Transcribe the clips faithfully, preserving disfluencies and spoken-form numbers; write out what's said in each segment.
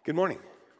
Good morning.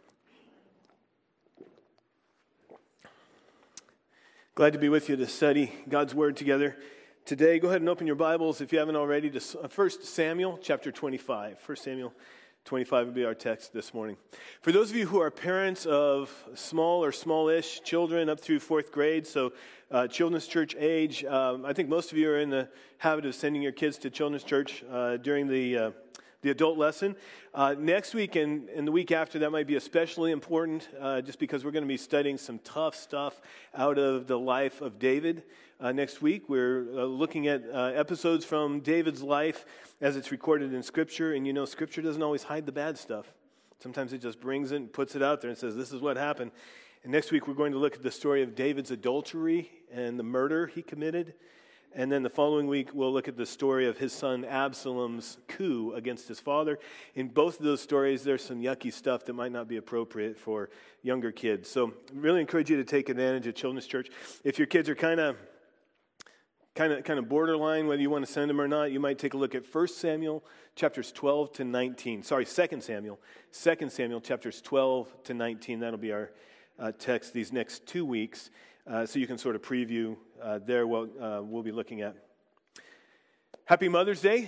Glad to be with you to study God's Word together. Today, go ahead and open your Bibles, if you haven't already, to First Samuel chapter twenty-five. First Samuel twenty-five will be our text this morning. For those of you who are parents of small or smallish children up through fourth grade, so uh, children's church age, um, I think most of you are in the habit of sending your kids to children's church uh, during the uh, the adult lesson. Uh, next week and, and the week after, that might be especially important uh, just because we're going to be studying some tough stuff out of the life of David. Uh, next week, we're uh, looking at uh, episodes from David's life as it's recorded in Scripture. And you know, Scripture doesn't always hide the bad stuff. Sometimes it just brings it and puts it out there and says, this is what happened. And next week, we're going to look at the story of David's adultery and the murder he committed. And then the following week, we'll look at the story of his son Absalom's coup against his father. In both of those stories, there's some yucky stuff that might not be appropriate for younger kids. So I really encourage you to take advantage of children's church. If your kids are kind of kind of, kind of borderline, whether you want to send them or not, you might take a look at First Samuel chapters twelve to nineteen. Sorry, Second Samuel. Second Samuel chapters twelve to nineteen. That'll be our uh, text these next two weeks. Uh, so you can sort of preview uh, there what uh, we'll be looking at. Happy Mother's Day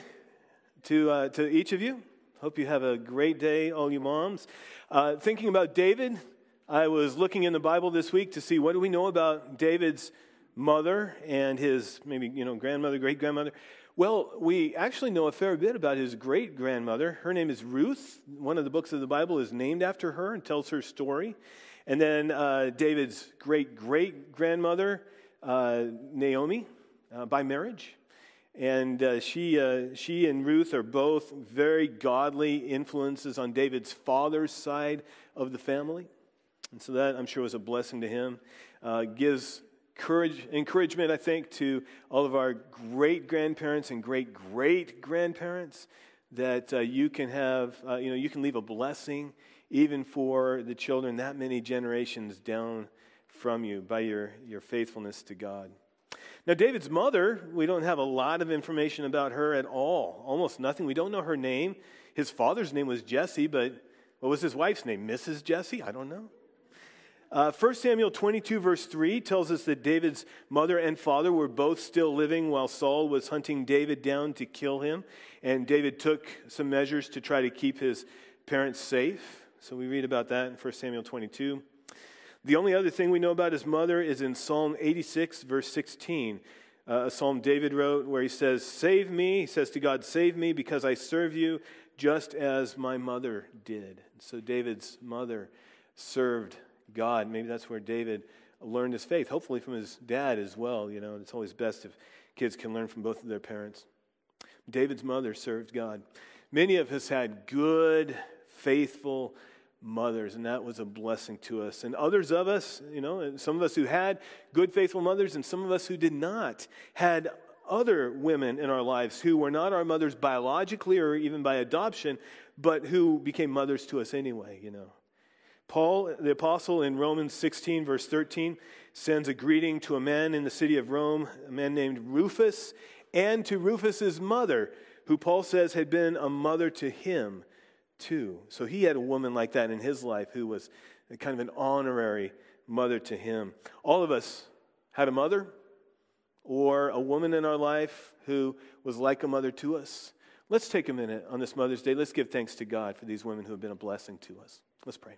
to uh, to each of you. Hope you have a great day, all you moms. Uh, thinking about David, I was looking in the Bible this week to see what do we know about David's mother and his maybe you know grandmother, great grandmother. Well, we actually know a fair bit about his great grandmother. Her name is Ruth. One of the books of the Bible is named after her and tells her story. And then uh, David's great-great-grandmother, uh, Naomi, uh, by marriage. And uh, she uh, she and Ruth are both very godly influences on David's father's side of the family. And so that, I'm sure, was a blessing to him. Uh, gives courage, encouragement, I think, to all of our great-grandparents and great-great-grandparents that uh, you can have, uh, you know, you can leave a blessing even for the children that many generations down from you by your, your faithfulness to God. Now, David's mother, we don't have a lot of information about her at all. Almost nothing. We don't know her name. His father's name was Jesse, but what was his wife's name? Missus Jesse? I don't know. Uh, First Samuel twenty-two, verse three tells us that David's mother and father were both still living while Saul was hunting David down to kill him. And David took some measures to try to keep his parents safe. So we read about that in First Samuel twenty-two. The only other thing we know about his mother is in Psalm eighty-six, verse sixteen. Uh, a psalm David wrote where he says, Save me, he says to God, save me because I serve you just as my mother did. So David's mother served God. Maybe that's where David learned his faith, hopefully from his dad as well. You know, it's always best if kids can learn from both of their parents. David's mother served God. Many of us had good, faithful mothers, and that was a blessing to us. And others of us, you know, some of us who had good, faithful mothers, and some of us who did not, had other women in our lives who were not our mothers biologically or even by adoption, but who became mothers to us anyway, you know. Paul, the apostle, in Romans sixteen, verse thirteen, sends a greeting to a man in the city of Rome, a man named Rufus, and to Rufus's mother, who Paul says had been a mother to him too. So he had a woman like that in his life who was kind of an honorary mother to him. All of us had a mother or a woman in our life who was like a mother to us. Let's take a minute on this Mother's Day. Let's give thanks to God for these women who have been a blessing to us. Let's pray.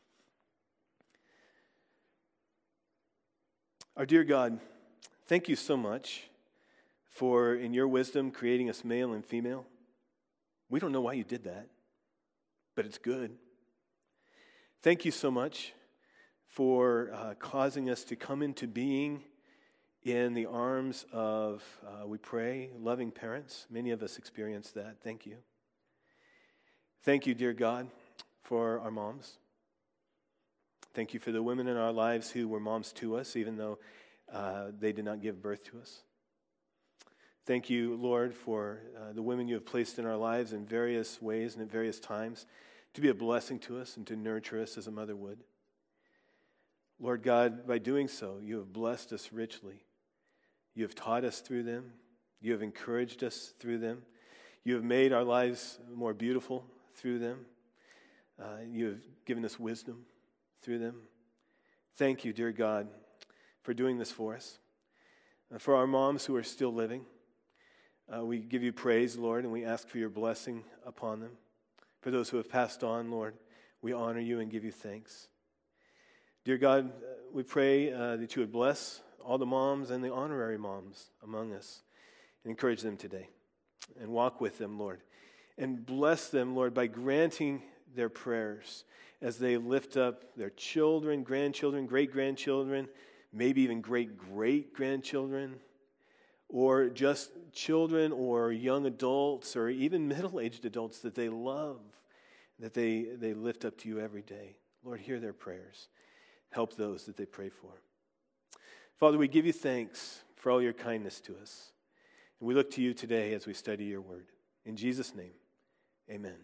Our dear God, thank you so much for, in your wisdom, creating us male and female. We don't know why you did that, but it's good. Thank you so much for uh, causing us to come into being in the arms of, uh, we pray, loving parents. Many of us experience that. Thank you. Thank you, dear God, for our moms. Thank you for the women in our lives who were moms to us, even though uh, they did not give birth to us. Thank you, Lord, for uh, the women you have placed in our lives in various ways and at various times to be a blessing to us and to nurture us as a mother would. Lord God, by doing so, you have blessed us richly. You have taught us through them. You have encouraged us through them. You have made our lives more beautiful through them. Uh, you have given us wisdom through them. Thank you, dear God, for doing this for us. Uh, for our moms who are still living, uh, we give you praise, Lord, and we ask for your blessing upon them. For those who have passed on, Lord, we honor you and give you thanks. Dear God, uh, we pray uh, that you would bless all the moms and the honorary moms among us and encourage them today and walk with them, Lord, and bless them, Lord, by granting their prayers as they lift up their children, grandchildren, great-grandchildren, maybe even great-great-grandchildren, or just children or young adults or even middle-aged adults that they love, that they, they lift up to you every day. Lord, hear their prayers. Help those that they pray for. Father, we give you thanks for all your kindness to us. And we look to you today as we study your word. In Jesus' name, amen.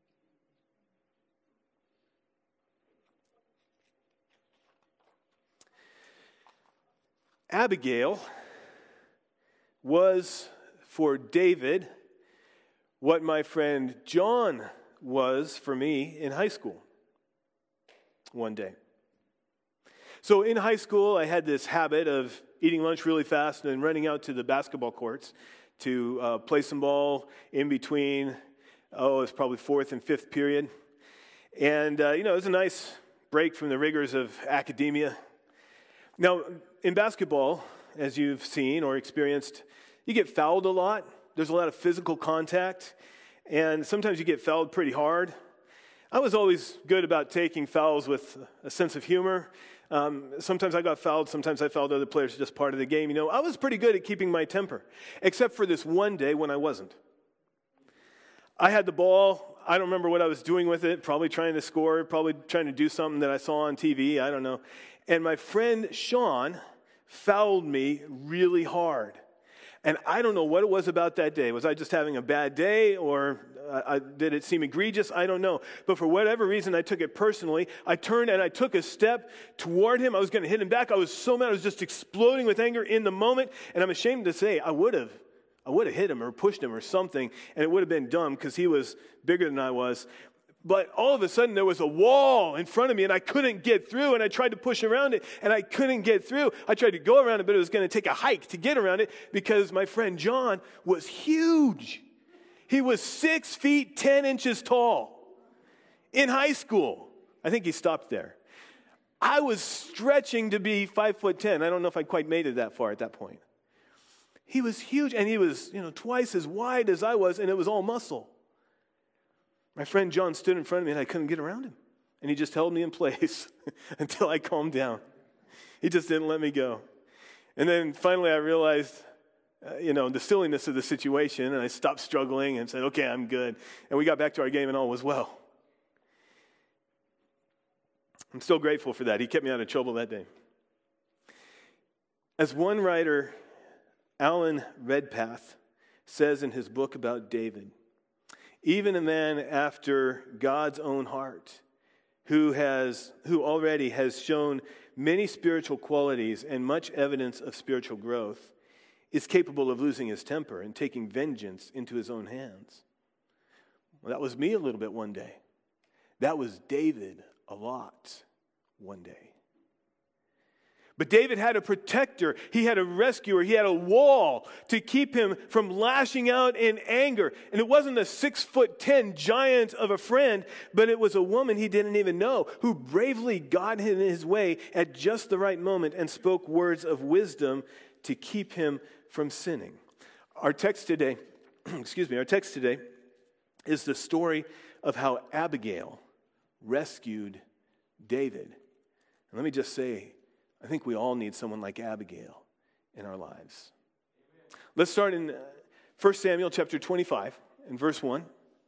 Abigail was for David what my friend John was for me in high school one day. So in high school, I had this habit of eating lunch really fast and then running out to the basketball courts to uh, play some ball in between, oh, it was probably fourth and fifth period. And, uh, you know, it was a nice break from the rigors of academia. Now, in basketball, as you've seen or experienced, you get fouled a lot. There's a lot of physical contact, and sometimes you get fouled pretty hard. I was always good about taking fouls with a sense of humor. Um, sometimes I got fouled, sometimes I fouled other players, just part of the game. You know, I was pretty good at keeping my temper, except for this one day when I wasn't. I had the ball. I don't remember what I was doing with it, probably trying to score, probably trying to do something that I saw on T V, I don't know. And my friend Sean fouled me really hard. And I don't know what it was about that day. Was I just having a bad day, or uh, I, did it seem egregious? I don't know. But for whatever reason, I took it personally. I turned and I took a step toward him. I was going to hit him back. I was so mad. I was just exploding with anger in the moment. And I'm ashamed to say I would have. I would have hit him or pushed him or something, and it would have been dumb because he was bigger than I was. But all of a sudden, there was a wall in front of me, and I couldn't get through, and I tried to push around it, and I couldn't get through. I tried to go around it, but it was going to take a hike to get around it because my friend John was huge. He was six feet, ten inches tall in high school. I think he stopped there. I was stretching to be five foot ten. I don't know if I quite made it that far at that point. He was huge, and he was, you know, twice as wide as I was, and it was all muscle. My friend John stood in front of me, and I couldn't get around him. And he just held me in place until I calmed down. He just didn't let me go. And then finally I realized, uh, you know, the silliness of the situation, and I stopped struggling and said, okay, I'm good. And we got back to our game, and all was well. I'm still grateful for that. He kept me out of trouble that day. As one writer, Alan Redpath, says in his book about David, even a man after God's own heart, who has, who already has shown many spiritual qualities and much evidence of spiritual growth, is capable of losing his temper and taking vengeance into his own hands. Well, that was me a little bit one day. That was David a lot one day. But David had a protector, he had a rescuer, he had a wall to keep him from lashing out in anger. And it wasn't a six foot ten giant of a friend, but it was a woman he didn't even know who bravely got in his way at just the right moment and spoke words of wisdom to keep him from sinning. Our text today, excuse me, our text today is the story of how Abigail rescued David. And let me just say, I think we all need someone like Abigail in our lives. Let's start in First Samuel chapter twenty-five and verse one.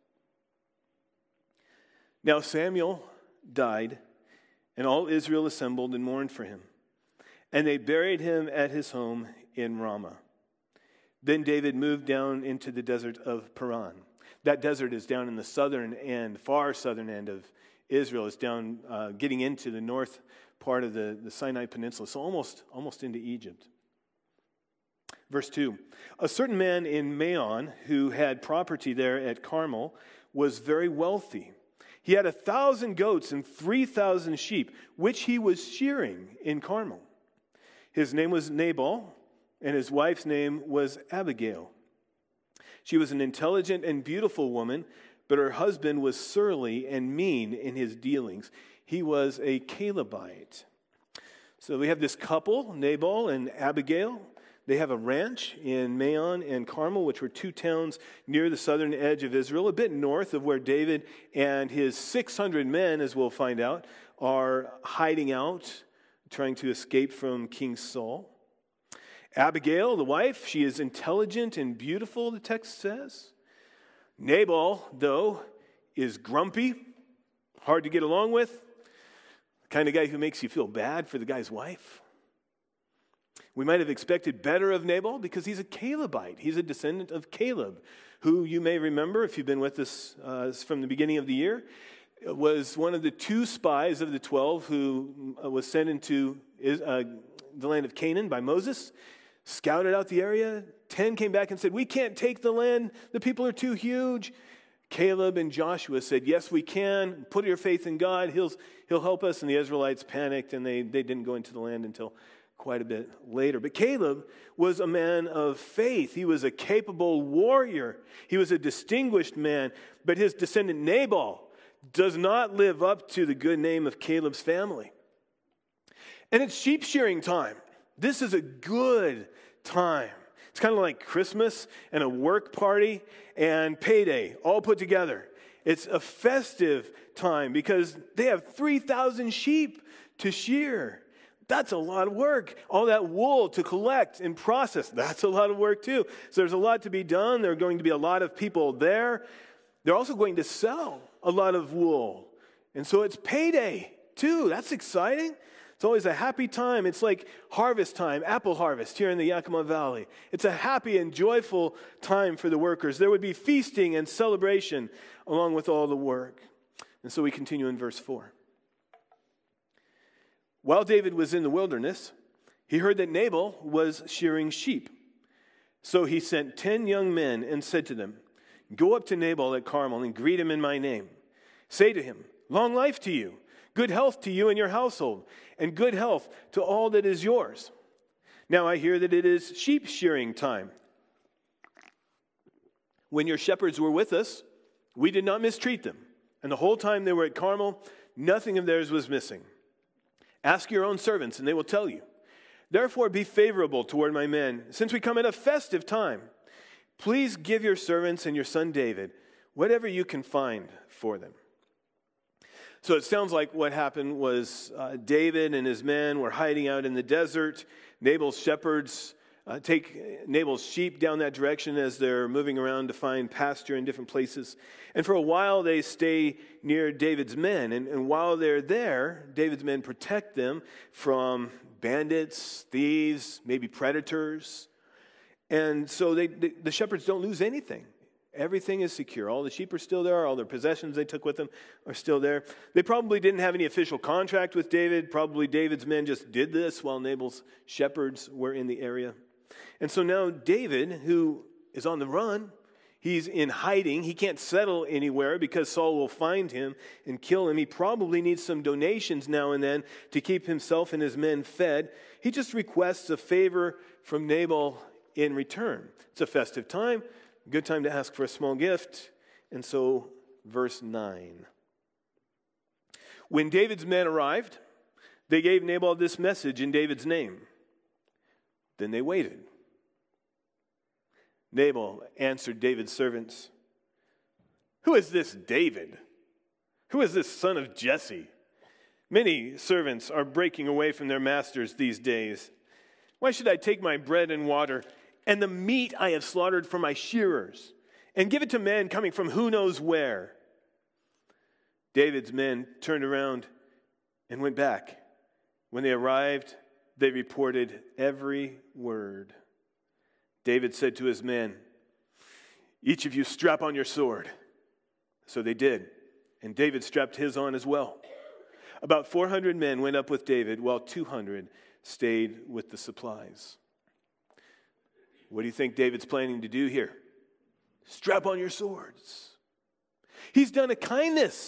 Now Samuel died, and all Israel assembled and mourned for him. And they buried him at his home in Ramah. Then David moved down into the desert of Paran. That desert is down in the southern end, far southern end of Israel. It's down uh, getting into the north part of the, the Sinai Peninsula, so almost, almost into Egypt. Verse two, a certain man in Maon who had property there at Carmel was very wealthy. He had a thousand goats and three thousand sheep, which he was shearing in Carmel. His name was Nabal, and his wife's name was Abigail. She was an intelligent and beautiful woman, but her husband was surly and mean in his dealings. He was a Calebite. So we have this couple, Nabal and Abigail. They have a ranch in Maon and Carmel, which were two towns near the southern edge of Israel, a bit north of where David and his six hundred men, as we'll find out, are hiding out, trying to escape from King Saul. Abigail, the wife, she is intelligent and beautiful, the text says. Nabal, though, is grumpy, hard to get along with, the kind of guy who makes you feel bad for the guy's wife. We might have expected better of Nabal because he's a Calebite. He's a descendant of Caleb, who you may remember, if you've been with us uh, from the beginning of the year, was one of the two spies of the twelve who was sent into uh, the land of Canaan by Moses, scouted out the area. Ten came back and said, we can't take the land. The people are too huge. Caleb and Joshua said, yes, we can. Put your faith in God. He'll, he'll help us. And the Israelites panicked, and they, they didn't go into the land until quite a bit later. But Caleb was a man of faith. He was a capable warrior. He was a distinguished man. But his descendant Nabal does not live up to the good name of Caleb's family. And it's sheep shearing time. This is a good time. It's kind of like Christmas and a work party and payday all put together. It's a festive time because they have three thousand sheep to shear. That's a lot of work. All that wool to collect and process, that's a lot of work too. So there's a lot to be done. There are going to be a lot of people there. They're also going to sell a lot of wool. And so it's payday too. That's exciting. It's always a happy time. It's like harvest time, apple harvest here in the Yakima Valley. It's a happy and joyful time for the workers. There would be feasting and celebration along with all the work. And so we continue in verse four. While David was in the wilderness, he heard that Nabal was shearing sheep. So he sent ten young men and said to them, go up to Nabal at Carmel and greet him in my name. Say to him, long life to you, good health to you and your household, and good health to all that is yours. Now I hear that it is sheep shearing time. When your shepherds were with us, we did not mistreat them. And the whole time they were at Carmel, nothing of theirs was missing. Ask your own servants, and they will tell you. Therefore be favorable toward my men, since we come at a festive time. Please give your servants and your son David whatever you can find for them. So it sounds like what happened was uh, David and his men were hiding out in the desert. Nabal's shepherds uh, take Nabal's sheep down that direction as they're moving around to find pasture in different places. And for a while they stay near David's men. And, and while they're there, David's men protect them from bandits, thieves, maybe predators. And so they, they, the shepherds don't lose anything. Everything is secure. All the sheep are still there. All their possessions they took with them are still there. They probably didn't have any official contract with David. Probably David's men just did this while Nabal's shepherds were in the area. And so now David, who is on the run, he's in hiding. He can't settle anywhere because Saul will find him and kill him. He probably needs some donations now and then to keep himself and his men fed. He just requests a favor from Nabal in return. It's a festive time. Good time to ask for a small gift. And so, verse nine. When David's men arrived, they gave Nabal this message in David's name. Then they waited. Nabal answered David's servants, who is this David? Who is this son of Jesse? Many servants are breaking away from their masters these days. Why should I take my bread and water and the meat I have slaughtered for my shearers, and give it to men coming from who knows where? David's men turned around and went back. When they arrived, they reported every word. David said to his men, each of you strap on your sword. So they did, and David strapped his on as well. About four hundred men went up with David, while two hundred stayed with the supplies. What do you think David's planning to do here? Strap on your swords. He's done a kindness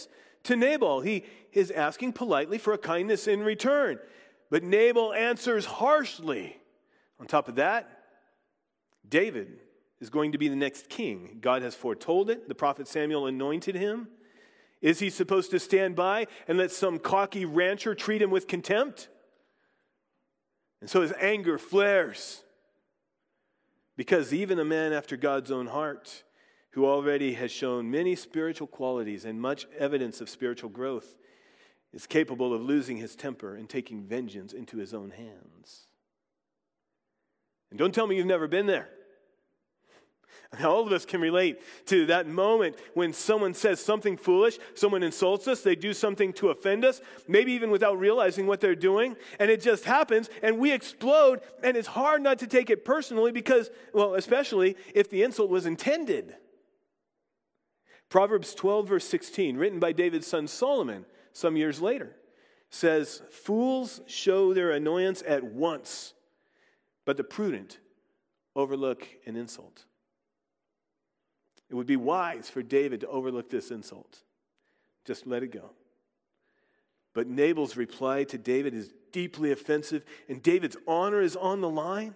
to Nabal. He is asking politely for a kindness in return. But Nabal answers harshly. On top of that, David is going to be the next king. God has foretold it. The prophet Samuel anointed him. Is he supposed to stand by and let some cocky rancher treat him with contempt? And so his anger flares. Because even a man after God's own heart, who already has shown many spiritual qualities and much evidence of spiritual growth, is capable of losing his temper and taking vengeance into his own hands. And don't tell me you've never been there. All of us can relate to that moment when someone says something foolish, someone insults us, they do something to offend us, maybe even without realizing what they're doing, and it just happens, and we explode, and it's hard not to take it personally because, well, especially if the insult was intended. Proverbs twelve, verse sixteen, written by David's son Solomon some years later, says, "Fools show their annoyance at once, but the prudent overlook an insult." It would be wise for David to overlook this insult. Just let it go. But Nabal's reply to David is deeply offensive, and David's honor is on the line.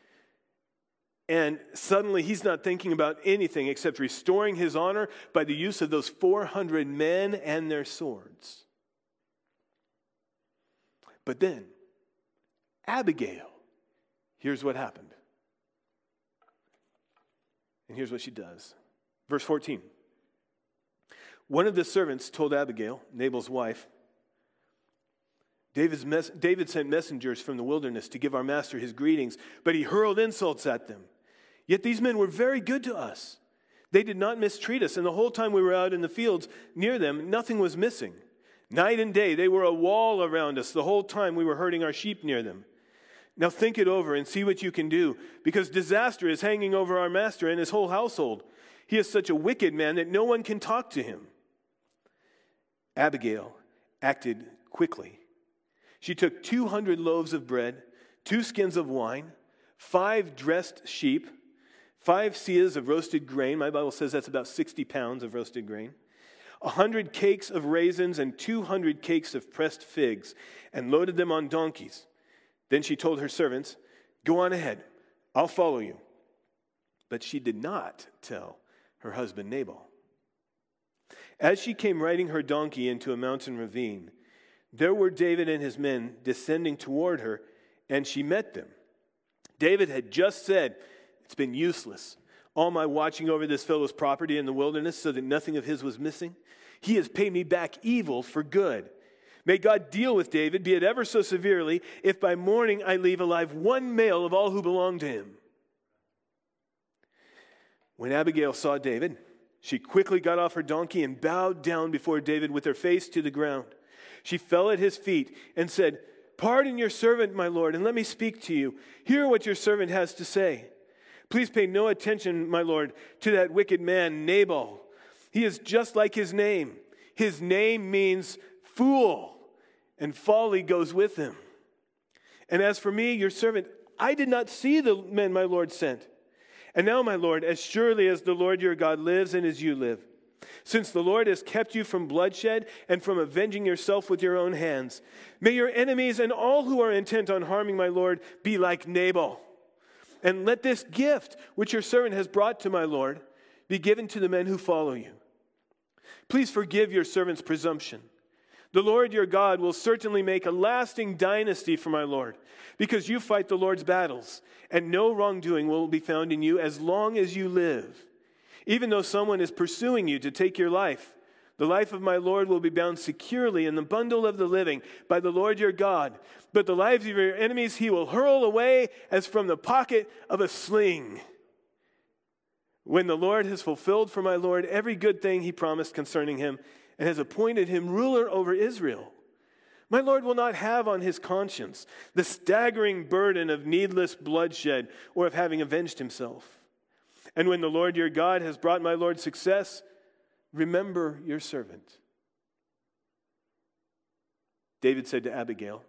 And suddenly he's not thinking about anything except restoring his honor by the use of those four hundred men and their swords. But then, Abigail, here's what happened. And here's what she does. Verse fourteen. One of the servants told Abigail, Nabal's wife, David's mes- David sent messengers from the wilderness to give our master his greetings, but he hurled insults at them. Yet these men were very good to us. They did not mistreat us, and the whole time we were out in the fields near them, nothing was missing. Night and day, they were a wall around us the whole time we were herding our sheep near them. Now think it over and see what you can do, because disaster is hanging over our master and his whole household. He is such a wicked man that no one can talk to him. Abigail acted quickly. She took two hundred loaves of bread, two skins of wine, five dressed sheep, five seahs of roasted grain. My Bible says that's about sixty pounds of roasted grain. A hundred cakes of raisins and two hundred cakes of pressed figs, and loaded them on donkeys. Then she told her servants, "Go on ahead, I'll follow you." But she did not tell her husband Nabal. As she came riding her donkey into a mountain ravine, there were David and his men descending toward her, and she met them. David had just said, "It's been useless, all my watching over this fellow's property in the wilderness so that nothing of his was missing. He has paid me back evil for good. May God deal with David, be it ever so severely, if by morning I leave alive one male of all who belong to him." When Abigail saw David, she quickly got off her donkey and bowed down before David with her face to the ground. She fell at his feet and said, "Pardon your servant, my lord, and let me speak to you. Hear what your servant has to say. Please pay no attention, my lord, to that wicked man, Nabal. He is just like his name. His name means fool, and folly goes with him. And as for me, your servant, I did not see the men my lord sent. And now, my lord, as surely as the Lord your God lives and as you live, since the Lord has kept you from bloodshed and from avenging yourself with your own hands, may your enemies and all who are intent on harming my lord be like Nabal. And let this gift, which your servant has brought to my lord, be given to the men who follow you. Please forgive your servant's presumption. The Lord your God will certainly make a lasting dynasty for my lord, because you fight the Lord's battles, and no wrongdoing will be found in you as long as you live. Even though someone is pursuing you to take your life, the life of my Lord will be bound securely in the bundle of the living by the Lord your God. But the lives of your enemies he will hurl away as from the pocket of a sling. When the Lord has fulfilled for my Lord every good thing he promised concerning him, and has appointed him ruler over Israel, my Lord will not have on his conscience the staggering burden of needless bloodshed or of having avenged himself. And when the Lord your God has brought my Lord success, remember your servant." David said to Abigail,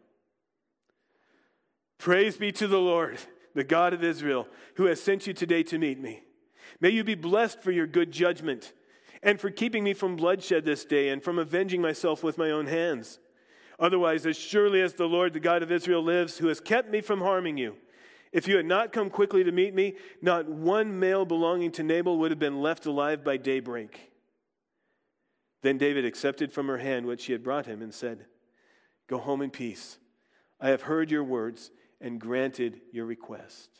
"Praise be to the Lord, the God of Israel, who has sent you today to meet me. May you be blessed for your good judgment, and for keeping me from bloodshed this day and from avenging myself with my own hands. Otherwise, as surely as the Lord, the God of Israel, lives, who has kept me from harming you, if you had not come quickly to meet me, not one male belonging to Nabal would have been left alive by daybreak." Then David accepted from her hand what she had brought him and said, "Go home in peace. I have heard your words and granted your request."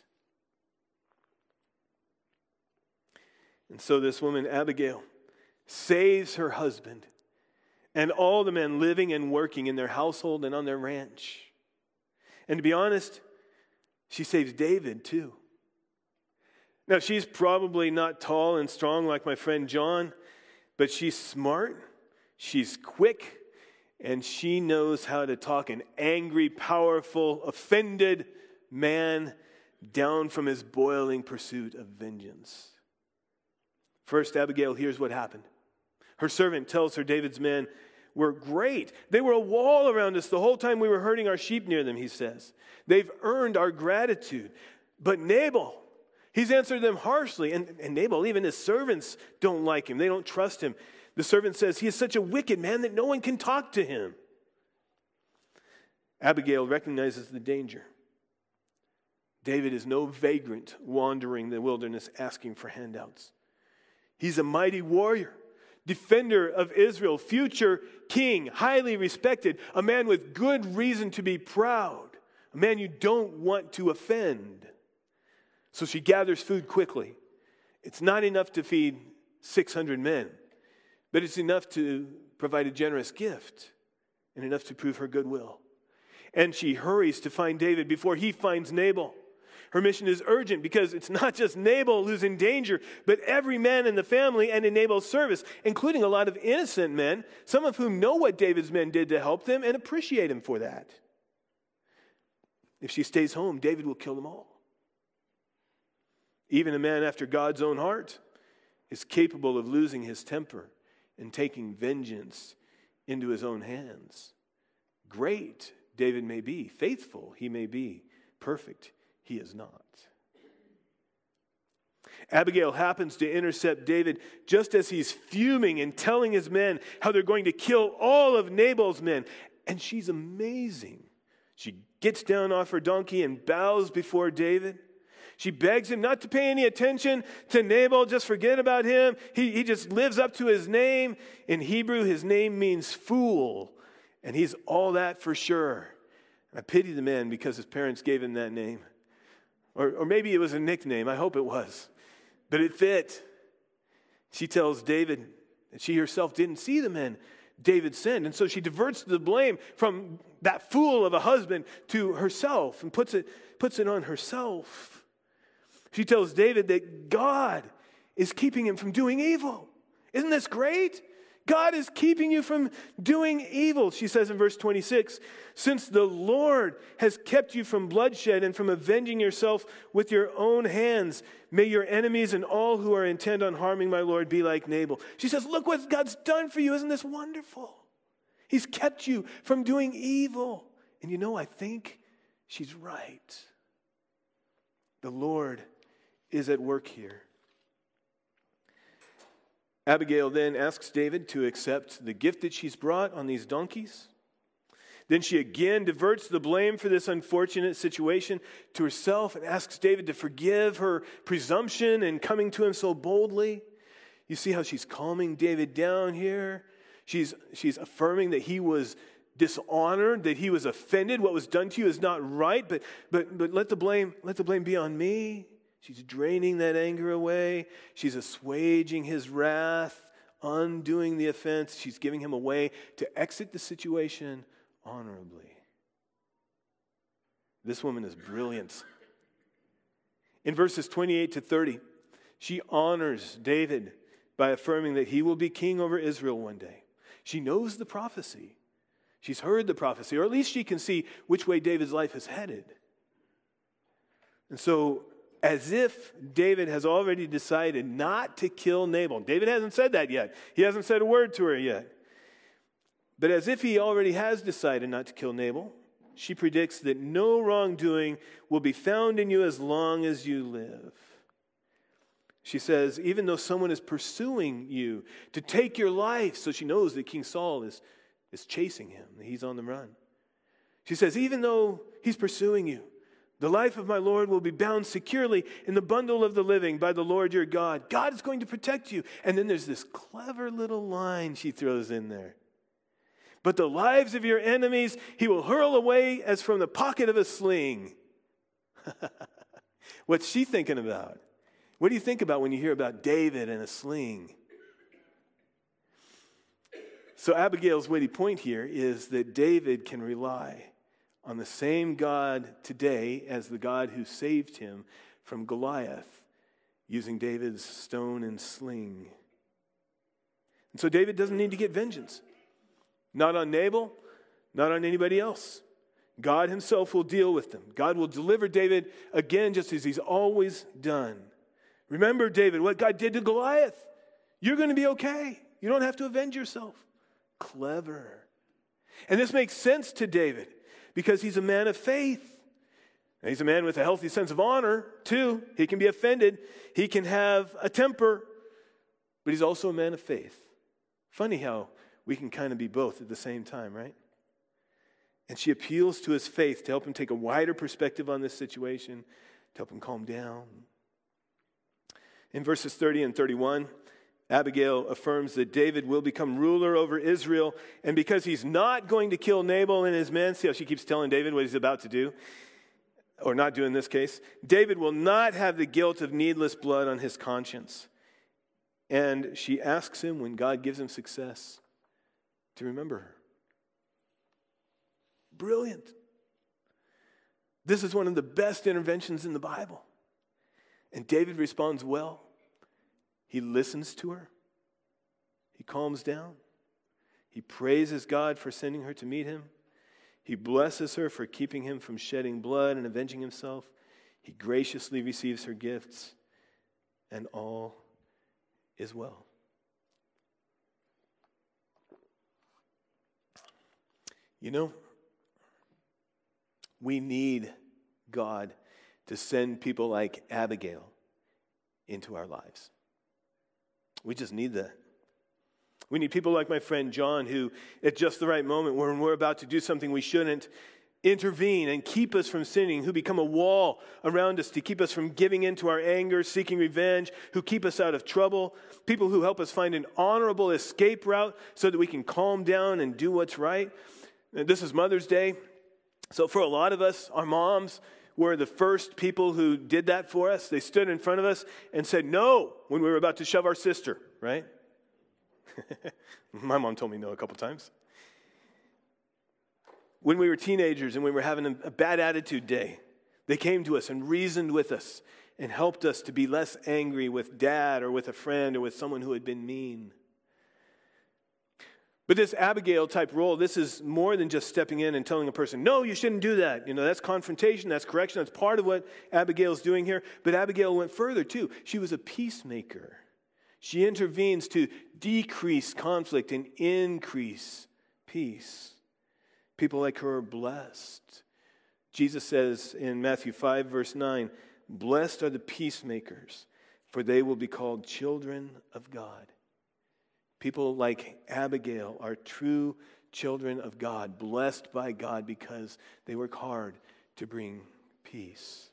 And so this woman, Abigail, saves her husband and all the men living and working in their household and on their ranch. And to be honest, she saves David too. Now, she's probably not tall and strong like my friend John, but she's smart, she's quick, and she knows how to talk an angry, powerful, offended man down from his boiling pursuit of vengeance. First, Abigail hears what happened. Her servant tells her David's men were great. They were a wall around us the whole time we were herding our sheep near them, he says. They've earned our gratitude. But Nabal, he's answered them harshly. And, and Nabal, even his servants don't like him. They don't trust him. The servant says he is such a wicked man that no one can talk to him. Abigail recognizes the danger. David is no vagrant wandering the wilderness asking for handouts. He's a mighty warrior, defender of Israel, future king, highly respected, a man with good reason to be proud, a man you don't want to offend. So she gathers food quickly. It's not enough to feed six hundred men, but it's enough to provide a generous gift and enough to prove her goodwill. And she hurries to find David before he finds Nabal. Her mission is urgent because it's not just Nabal who's in danger, but every man in the family and in Nabal's service, including a lot of innocent men, some of whom know what David's men did to help them and appreciate him for that. If she stays home, David will kill them all. Even a man after God's own heart is capable of losing his temper and taking vengeance into his own hands. Great David may be, faithful he may be, perfect he is not. Abigail happens to intercept David just as he's fuming and telling his men how they're going to kill all of Nabal's men. And she's amazing. She gets down off her donkey and bows before David. She begs him not to pay any attention to Nabal, just forget about him. He, he just lives up to his name. In Hebrew, his name means fool, and he's all that for sure. I pity the man because his parents gave him that name. Or, or maybe it was a nickname. I hope it was. But it fit. She tells David that she herself didn't see the men David sent. And so she diverts the blame from that fool of a husband to herself and puts it, puts it on herself. She tells David that God is keeping him from doing evil. Isn't this great? God is keeping you from doing evil, she says in verse twenty-six. Since the Lord has kept you from bloodshed and from avenging yourself with your own hands, may your enemies and all who are intent on harming my Lord be like Nabal. She says, look what God's done for you. Isn't this wonderful? He's kept you from doing evil. And you know, I think she's right. The Lord is at work here. Abigail then asks David to accept the gift that she's brought on these donkeys. Then she again diverts the blame for this unfortunate situation to herself and asks David to forgive her presumption in coming to him so boldly. You see how she's calming David down here? She's, she's affirming that he was dishonored, that he was offended. What was done to you is not right, but, but, but let the blame, let the blame be on me. She's draining that anger away. She's assuaging his wrath, undoing the offense. She's giving him a way to exit the situation honorably. This woman is brilliant. In verses twenty-eight to thirty, she honors David by affirming that he will be king over Israel one day. She knows the prophecy. She's heard the prophecy, or at least she can see which way David's life is headed. And so, as if David has already decided not to kill Nabal. David hasn't said that yet. He hasn't said a word to her yet. But as if he already has decided not to kill Nabal, she predicts that no wrongdoing will be found in you as long as you live. She says, even though someone is pursuing you to take your life, so she knows that King Saul is, is chasing him, that he's on the run. She says, even though he's pursuing you, the life of my Lord will be bound securely in the bundle of the living by the Lord your God. God is going to protect you. And then there's this clever little line she throws in there. But the lives of your enemies he will hurl away as from the pocket of a sling. What's she thinking about? What do you think about when you hear about David and a sling? So Abigail's witty point here is that David can rely on the same God today as the God who saved him from Goliath using David's stone and sling. And so David doesn't need to get vengeance. Not on Nabal, not on anybody else. God himself will deal with them. God will deliver David again just as he's always done. Remember, David, what God did to Goliath. You're going to be okay. You don't have to avenge yourself. Clever. And this makes sense to David because he's a man of faith. And he's a man with a healthy sense of honor, too. He can be offended. He can have a temper. But he's also a man of faith. Funny how we can kind of be both at the same time, right? And she appeals to his faith to help him take a wider perspective on this situation, to help him calm down. In verses thirty and thirty-one, Abigail affirms that David will become ruler over Israel, and because he's not going to kill Nabal and his men, see how she keeps telling David what he's about to do, or not do in this case, David will not have the guilt of needless blood on his conscience. And she asks him, when God gives him success, to remember her. Brilliant. This is one of the best interventions in the Bible. And David responds well. He listens to her. He calms down. He praises God for sending her to meet him. He blesses her for keeping him from shedding blood and avenging himself. He graciously receives her gifts, and all is well. You know, we need God to send people like Abigail into our lives. We just need that. We need people like my friend John who, at just the right moment when we're about to do something we shouldn't, intervene and keep us from sinning, who become a wall around us to keep us from giving in to our anger, seeking revenge, who keep us out of trouble, people who help us find an honorable escape route so that we can calm down and do what's right. And this is Mother's Day. So for a lot of us, our moms were the first people who did that for us. They stood in front of us and said no when we were about to shove our sister, right? My mom told me no a couple times. When we were teenagers and we were having a bad attitude day, they came to us and reasoned with us and helped us to be less angry with dad or with a friend or with someone who had been mean. But this Abigail type role, this is more than just stepping in and telling a person, no, you shouldn't do that. You know, that's confrontation, that's correction, that's part of what Abigail's doing here. But Abigail went further too. She was a peacemaker. She intervenes to decrease conflict and increase peace. People like her are blessed. Jesus says in Matthew five, verse nine, blessed are the peacemakers, for they will be called children of God. People like Abigail are true children of God, blessed by God because they work hard to bring peace.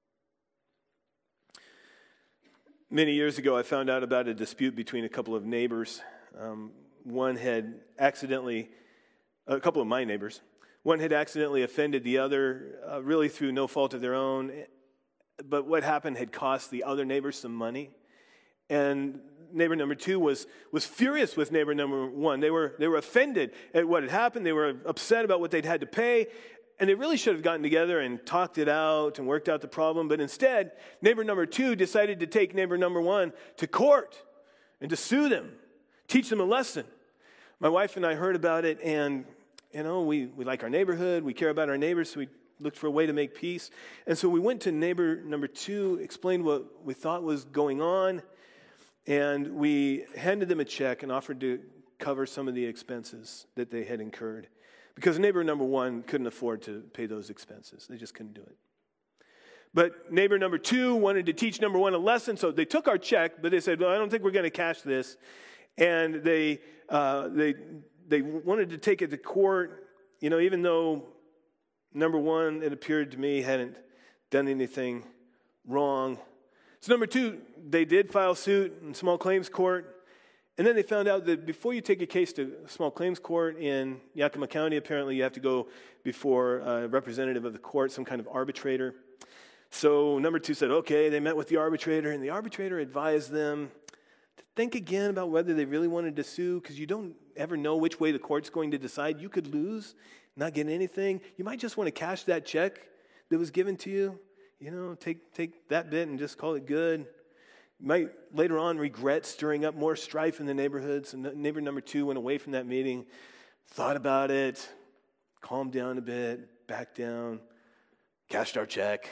Many years ago, I found out about a dispute between a couple of neighbors. Um, one had accidentally, a couple of my neighbors, one had accidentally offended the other, uh, really through no fault of their own. But what happened had cost the other neighbor some money. And neighbor number two was was furious with neighbor number one. They were they were offended at what had happened. They were upset about what they'd had to pay. And they really should have gotten together and talked it out and worked out the problem. But instead, neighbor number two decided to take neighbor number one to court and to sue them, teach them a lesson. My wife and I heard about it, and you know, we, we like our neighborhood, we care about our neighbors, so we looked for a way to make peace. And so we went to neighbor number two, explained what we thought was going on, and we handed them a check and offered to cover some of the expenses that they had incurred. Because neighbor number one couldn't afford to pay those expenses. They just couldn't do it. But neighbor number two wanted to teach number one a lesson, so they took our check, but they said, well, I don't think we're going to cash this. And they uh, they they wanted to take it to court, you know, even though number one, it appeared to me, hadn't done anything wrong. So number two, they did file suit in small claims court. And then they found out that before you take a case to small claims court in Yakima County, apparently you have to go before a representative of the court, some kind of arbitrator. So number two said, okay, they met with the arbitrator, and the arbitrator advised them to think again about whether they really wanted to sue, because you don't ever know which way the court's going to decide. You could lose, not get anything. You might just want to cash that check that was given to you. You know, take take that bit and just call it good. You might later on regret stirring up more strife in the neighborhood. So neighbor number two went away from that meeting, thought about it, calmed down a bit, backed down, cashed our check.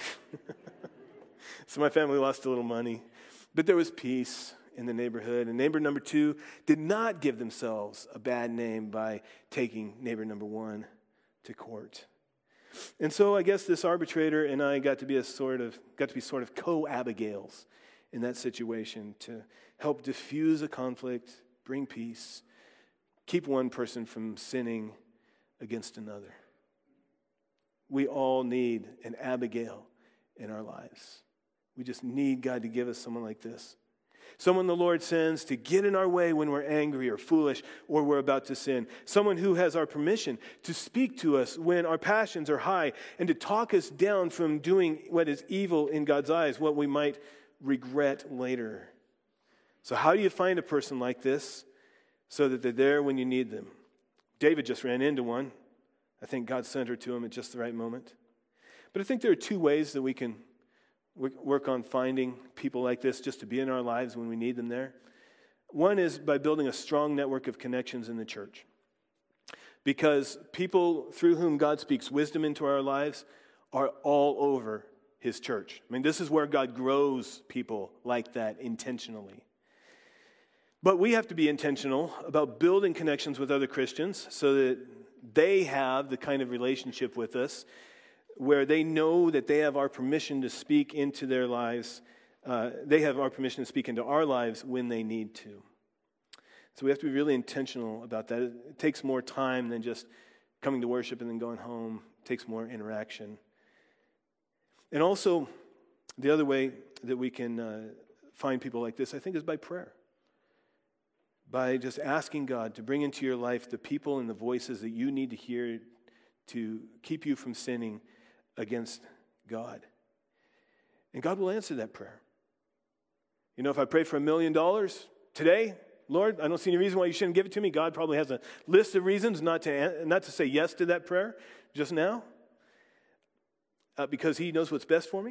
So my family lost a little money. But there was peace in the neighborhood. And neighbor number two did not give themselves a bad name by taking neighbor number one to court. And so I guess this arbitrator and I got to be a sort of got to be sort of co-Abigails in that situation to help diffuse a conflict, bring peace, keep one person from sinning against another. We all need an Abigail in our lives. We just need God to give us someone like this. Someone the Lord sends to get in our way when we're angry or foolish or we're about to sin. Someone who has our permission to speak to us when our passions are high and to talk us down from doing what is evil in God's eyes, what we might regret later. So how do you find a person like this so that they're there when you need them? David just ran into one. I think God sent her to him at just the right moment. But I think there are two ways that we can work on finding people like this just to be in our lives when we need them there. One is by building a strong network of connections in the church. Because people through whom God speaks wisdom into our lives are all over his church. I mean, this is where God grows people like that intentionally. But we have to be intentional about building connections with other Christians so that they have the kind of relationship with us where they know that they have our permission to speak into their lives. Uh, they have our permission to speak into our lives when they need to. So we have to be really intentional about that. It, it takes more time than just coming to worship and then going home. It takes more interaction. And also, the other way that we can uh, find people like this, I think, is by prayer. By just asking God to bring into your life the people and the voices that you need to hear to keep you from sinning against God. And God will answer that prayer. You know, if I pray for a million dollars today, Lord, I don't see any reason why you shouldn't give it to me. God probably has a list of reasons not to, not to say yes to that prayer just now, uh, because he knows what's best for me.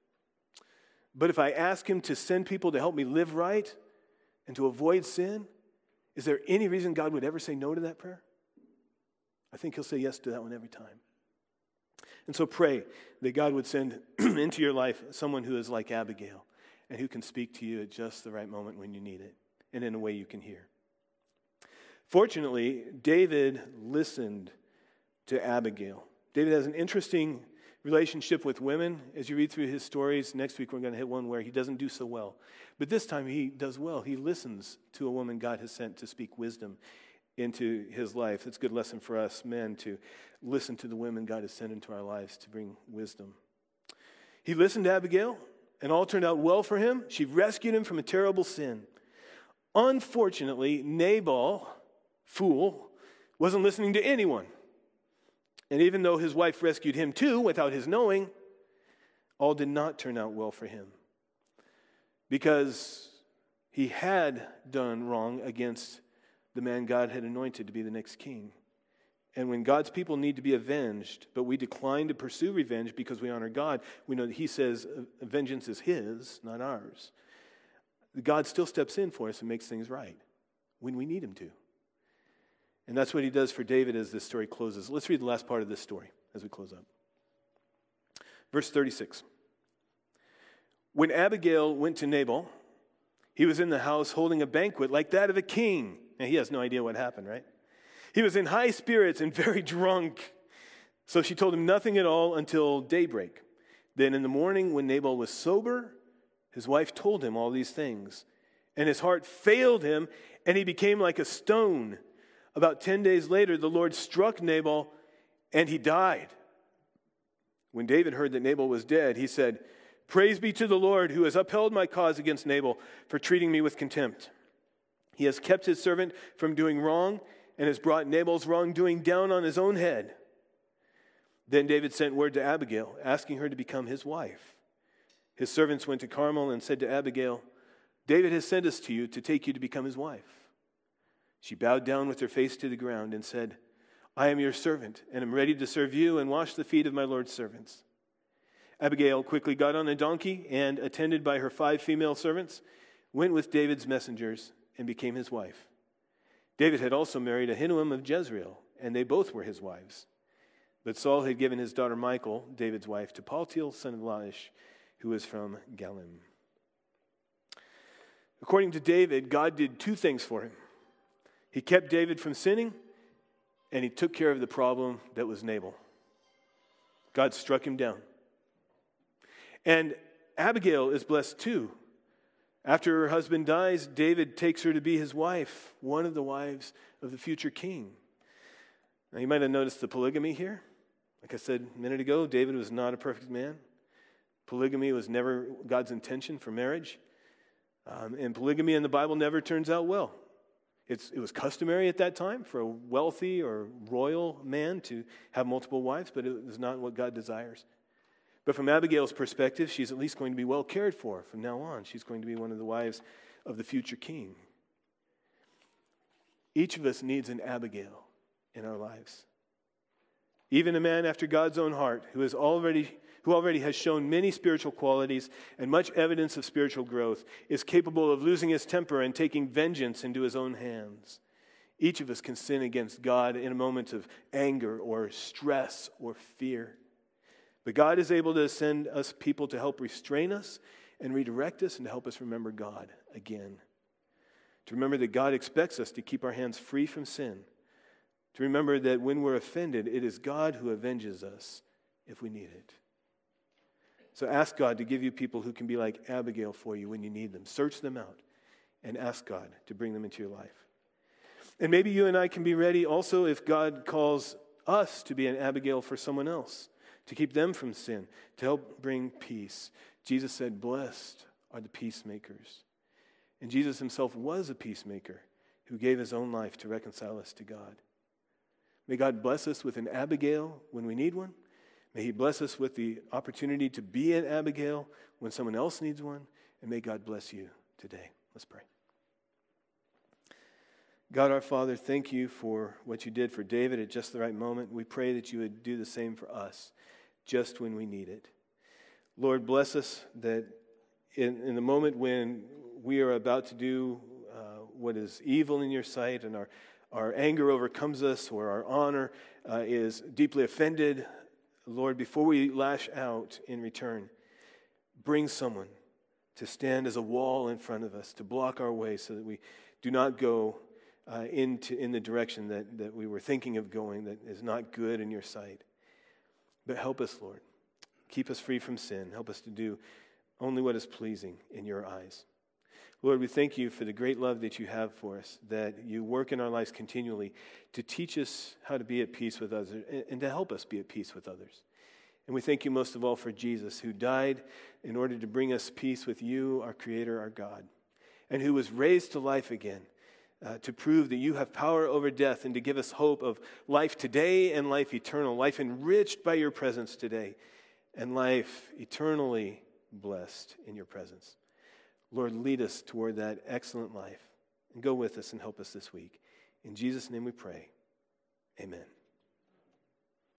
But if I ask him to send people to help me live right and to avoid sin, is there any reason God would ever say no to that prayer? I think he'll say yes to that one every time. And so pray that God would send into your life someone who is like Abigail and who can speak to you at just the right moment when you need it and in a way you can hear. Fortunately, David listened to Abigail. David has an interesting relationship with women. As you read through his stories, next week we're going to hit one where he doesn't do so well. But this time he does well. He listens to a woman God has sent to speak wisdom into his life. It's a good lesson for us men to listen to the women God has sent into our lives to bring wisdom. He listened to Abigail, and all turned out well for him. She rescued him from a terrible sin. Unfortunately, Nabal, fool, wasn't listening to anyone. And even though his wife rescued him too, without his knowing, all did not turn out well for him. Because he had done wrong against the man God had anointed to be the next king. And when God's people need to be avenged, but we decline to pursue revenge because we honor God, we know that he says vengeance is his, not ours. God still steps in for us and makes things right when we need him to. And that's what he does for David as this story closes. Let's read the last part of this story as we close up. Verse thirty-six. When Abigail went to Nabal, he was in the house holding a banquet like that of a king. Now, he has no idea what happened, right? He was in high spirits and very drunk. So she told him nothing at all until daybreak. Then in the morning, when Nabal was sober, his wife told him all these things. And his heart failed him, and he became like a stone. About ten days later, the Lord struck Nabal, and he died. When David heard that Nabal was dead, he said, "Praise be to the Lord, who has upheld my cause against Nabal for treating me with contempt. He has kept his servant from doing wrong, and has brought Nabal's wrongdoing down on his own head." Then David sent word to Abigail, asking her to become his wife. His servants went to Carmel and said to Abigail, "David has sent us to you to take you to become his wife." She bowed down with her face to the ground and said, "I am your servant, and am ready to serve you and wash the feet of my Lord's servants." Abigail quickly got on a donkey and, attended by her five female servants, went with David's messengers and became his wife. David had also married Ahinoam of Jezreel, and they both were his wives. But Saul had given his daughter Michal, David's wife, to Paltiel, son of Laish, who was from Galim. According to David, God did two things for him. He kept David from sinning, and he took care of the problem that was Nabal. God struck him down. And Abigail is blessed too. After her husband dies, David takes her to be his wife, one of the wives of the future king. Now, you might have noticed the polygamy here. Like I said a minute ago, David was not a perfect man. Polygamy was never God's intention for marriage. Um, and polygamy in the Bible never turns out well. It's, it was customary at that time for a wealthy or royal man to have multiple wives, but it was not what God desires. But from Abigail's perspective, she's at least going to be well cared for from now on. She's going to be one of the wives of the future king. Each of us needs an Abigail in our lives. Even a man after God's own heart who has already who already has shown many spiritual qualities and much evidence of spiritual growth is capable of losing his temper and taking vengeance into his own hands. Each of us can sin against God in a moment of anger or stress or fear. But God is able to send us people to help restrain us and redirect us and to help us remember God again. To remember that God expects us to keep our hands free from sin. To remember that when we're offended, it is God who avenges us if we need it. So ask God to give you people who can be like Abigail for you when you need them. Search them out and ask God to bring them into your life. And maybe you and I can be ready also if God calls us to be an Abigail for someone else, to keep them from sin, to help bring peace. Jesus said, "Blessed are the peacemakers." And Jesus himself was a peacemaker who gave his own life to reconcile us to God. May God bless us with an Abigail when we need one. May he bless us with the opportunity to be an Abigail when someone else needs one. And may God bless you today. Let's pray. God our Father, thank you for what you did for David at just the right moment. We pray that you would do the same for us just when we need it. Lord, bless us that in, in the moment when we are about to do uh, what is evil in your sight and our, our anger overcomes us or our honor uh, is deeply offended, Lord, before we lash out in return, bring someone to stand as a wall in front of us, to block our way so that we do not go uh, into in the direction that, that we were thinking of going that is not good in your sight. But help us, Lord. Keep us free from sin. Help us to do only what is pleasing in your eyes. Lord, we thank you for the great love that you have for us, that you work in our lives continually to teach us how to be at peace with others and to help us be at peace with others. And we thank you most of all for Jesus, who died in order to bring us peace with you, our Creator, our God, and who was raised to life again uh, to prove that you have power over death and to give us hope of life today and life eternal, life enriched by your presence today, and life eternally blessed in your presence. Lord, lead us toward that excellent life and go with us and help us this week. In Jesus' name we pray. Amen.